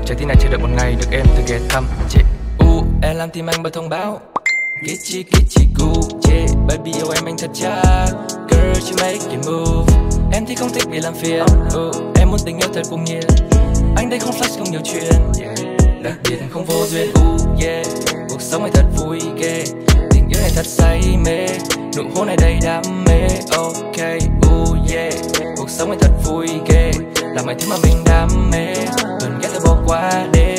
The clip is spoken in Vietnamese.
Trái tim này chờ đợi một ngày được em từ ghé thăm chị. Em làm tim anh bởi thông báo Kichi kichi Gucci. Baby yêu em thật chắc. Girl you make it move. Em thì không thích bị làm phiền. Em muốn tình yêu thật cuồng nhiệt. Anh đây không flex không nhiều chuyện, đặc biệt không vô duyên. Cuộc sống này thật vui ghê. Tình yêu này thật say mê. Nụ hôn này đầy đam mê. Ok cuộc sống này thật vui ghê. Làm mọi thứ mà mình đam mê. Đừng ghét tôi bỏ qua đêm.